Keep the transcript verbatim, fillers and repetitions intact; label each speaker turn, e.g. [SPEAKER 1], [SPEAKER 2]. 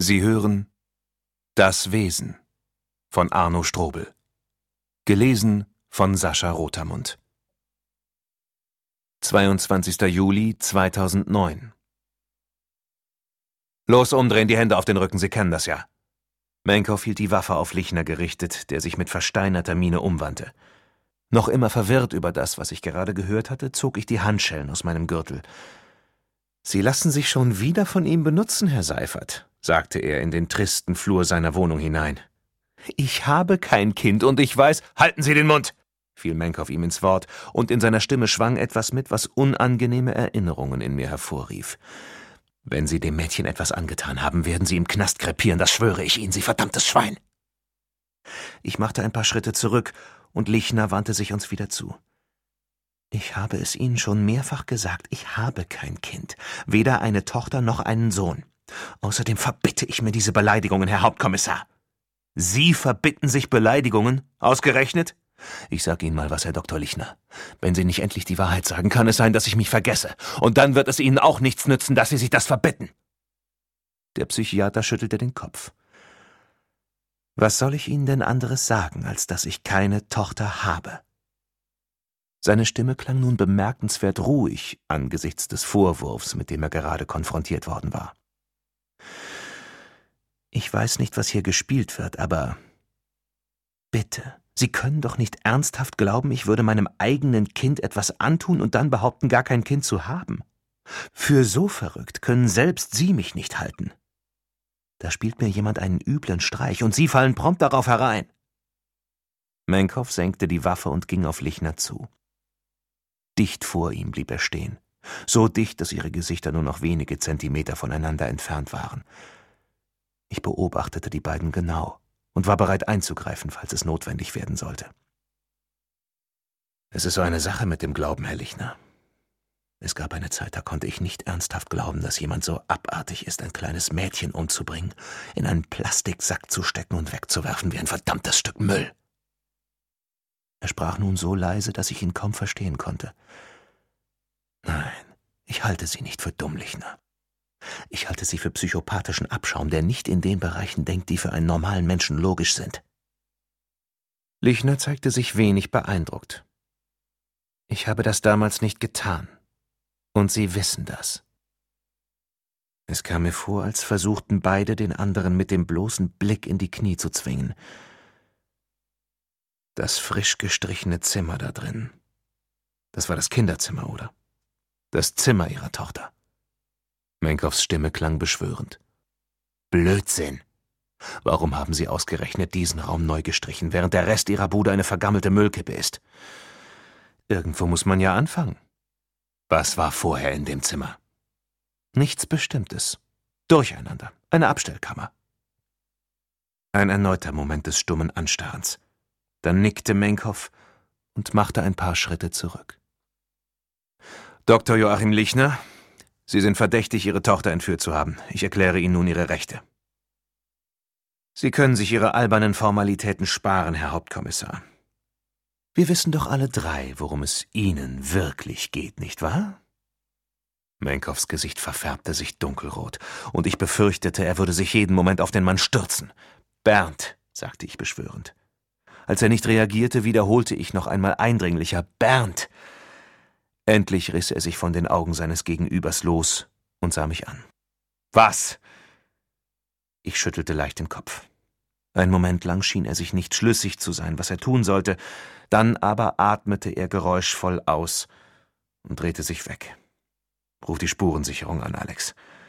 [SPEAKER 1] Sie hören Das Wesen von Arno Strobel. Gelesen von Sascha Rotermund. zweiundzwanzigster Juli zweitausendneun. »Los, umdrehen, die Hände auf den Rücken, Sie kennen das ja.« Menkow hielt die Waffe auf Lichner gerichtet, der sich mit versteinerter Miene umwandte. Noch immer verwirrt über das, was ich gerade gehört hatte, zog ich die Handschellen aus meinem Gürtel. »Sie lassen sich schon wieder von ihm benutzen, Herr Seifert«, sagte er in den tristen Flur seiner Wohnung hinein. »Ich habe kein Kind und ich weiß...« »Halten Sie den Mund«, fiel Menkow ihm ins Wort, und in seiner Stimme schwang etwas mit, was unangenehme Erinnerungen in mir hervorrief. »Wenn Sie dem Mädchen etwas angetan haben, werden Sie im Knast krepieren, das schwöre ich Ihnen, Sie verdammtes Schwein!« Ich machte ein paar Schritte zurück, und Lichner wandte sich uns wieder zu. »Ich habe es Ihnen schon mehrfach gesagt, ich habe kein Kind, weder eine Tochter noch einen Sohn. Außerdem verbitte ich mir diese Beleidigungen, Herr Hauptkommissar.« »Sie verbitten sich Beleidigungen? Ausgerechnet?« »Ich sag Ihnen mal was, Herr Doktor Lichner. Wenn Sie nicht endlich die Wahrheit sagen, kann es sein, dass ich mich vergesse. Und dann wird es Ihnen auch nichts nützen, dass Sie sich das verbitten.« Der Psychiater schüttelte den Kopf. »Was soll ich Ihnen denn anderes sagen, als dass ich keine Tochter habe?« Seine Stimme klang nun bemerkenswert ruhig angesichts des Vorwurfs, mit dem er gerade konfrontiert worden war. »Ich weiß nicht, was hier gespielt wird, aber bitte, Sie können doch nicht ernsthaft glauben, ich würde meinem eigenen Kind etwas antun und dann behaupten, gar kein Kind zu haben. Für so verrückt können selbst Sie mich nicht halten. Da spielt mir jemand einen üblen Streich und Sie fallen prompt darauf herein.« Menkow senkte die Waffe und ging auf Lichner zu. Dicht vor ihm blieb er stehen, so dicht, dass ihre Gesichter nur noch wenige Zentimeter voneinander entfernt waren. Ich beobachtete die beiden genau und war bereit einzugreifen, falls es notwendig werden sollte. »Es ist so eine Sache mit dem Glauben, Herr Lichner. Es gab eine Zeit, da konnte ich nicht ernsthaft glauben, dass jemand so abartig ist, ein kleines Mädchen umzubringen, in einen Plastiksack zu stecken und wegzuwerfen wie ein verdammtes Stück Müll.« Er sprach nun so leise, dass ich ihn kaum verstehen konnte. »Nein, ich halte Sie nicht für dumm, Lichner. Ich halte Sie für psychopathischen Abschaum, der nicht in den Bereichen denkt, die für einen normalen Menschen logisch sind.« Lichner zeigte sich wenig beeindruckt. »Ich habe das damals nicht getan. Und Sie wissen das.« Es kam mir vor, als versuchten beide, den anderen mit dem bloßen Blick in die Knie zu zwingen. Das frisch gestrichene Zimmer da drin. Das war das Kinderzimmer, oder? Das Zimmer Ihrer Tochter. Menkows Stimme klang beschwörend. »Blödsinn! Warum haben Sie ausgerechnet diesen Raum neu gestrichen, während der Rest Ihrer Bude eine vergammelte Müllkippe ist? Irgendwo muss man ja anfangen. Was war vorher in dem Zimmer?« »Nichts Bestimmtes. Durcheinander. Eine Abstellkammer.« Ein erneuter Moment des stummen Anstarrens. Dann nickte Menkow und machte ein paar Schritte zurück. »Doktor Joachim Lichner, Sie sind verdächtig, Ihre Tochter entführt zu haben. Ich erkläre Ihnen nun Ihre Rechte. Sie können sich Ihre albernen Formalitäten sparen, Herr Hauptkommissar. Wir wissen doch alle drei, worum es Ihnen wirklich geht, nicht wahr?« Menkows Gesicht verfärbte sich dunkelrot, und ich befürchtete, er würde sich jeden Moment auf den Mann stürzen. »Bernd«, sagte ich beschwörend. Als er nicht reagierte, wiederholte ich noch einmal eindringlicher, »Bernd!« Endlich riss er sich von den Augen seines Gegenübers los und sah mich an. »Was?« Ich schüttelte leicht den Kopf. Einen Moment lang schien er sich nicht schlüssig zu sein, was er tun sollte, dann aber atmete er geräuschvoll aus und drehte sich weg. »Ruf die Spurensicherung an, Alex.